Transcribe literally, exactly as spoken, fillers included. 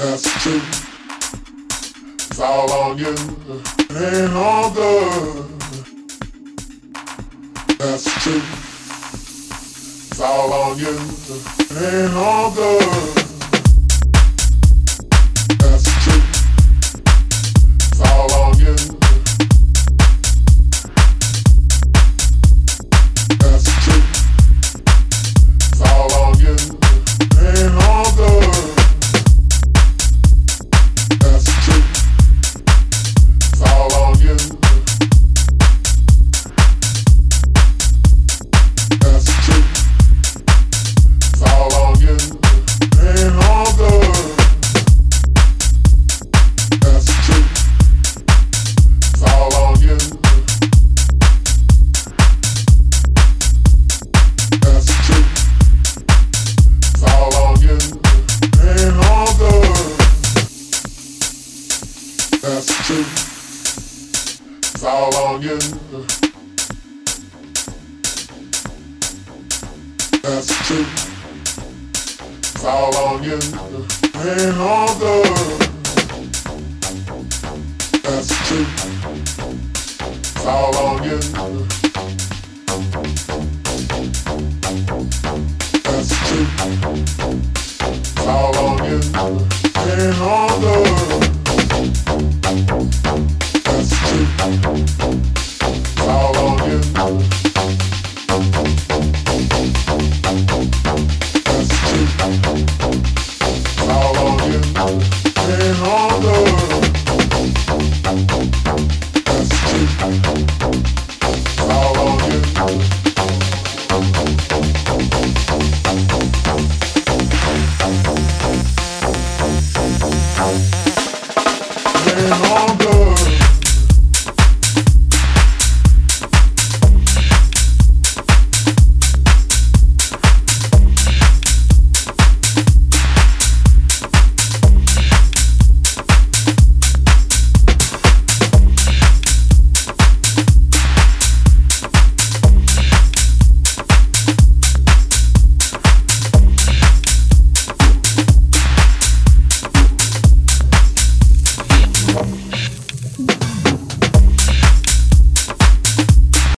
That's true. It's all on you. Ain't all good. That's true. It's all on you. Ain't all good. That's true. It's all on you. That's true. It's all on you. Ain't all good. That's true. It's all on you. That's true. It's all on you. Ain't all good. That's true. It's all on you. That's true. It's all on you. Ain't all good. That's true. It's all on you. That's true. It's all on you. Ain't all good. That's true. It's all on you. That's true. It's all on you. Ain't all good. That's true. It's all on you.